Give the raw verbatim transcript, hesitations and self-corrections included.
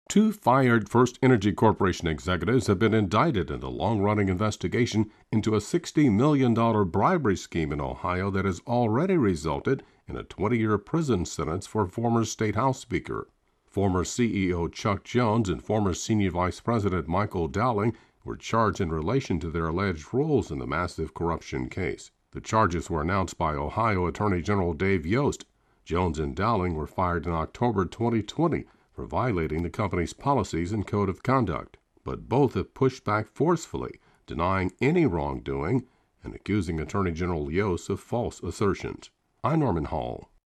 Two fired First Energy Corporation executives have been indicted in a long-running investigation into a sixty million dollars bribery scheme in Ohio that has already resulted in a twenty-year prison sentence for former State House Speaker. Former C E O Chuck Jones and former Senior Vice President Michael Dowling were charged in relation to their alleged roles in the massive corruption case. The charges were announced by Ohio Attorney General Dave Yost. Jones and Dowling were fired in October twenty twenty for violating the company's policies and code of conduct, but both have pushed back forcefully, denying any wrongdoing and accusing Attorney General Yost of false assertions. I'm Norman Hall.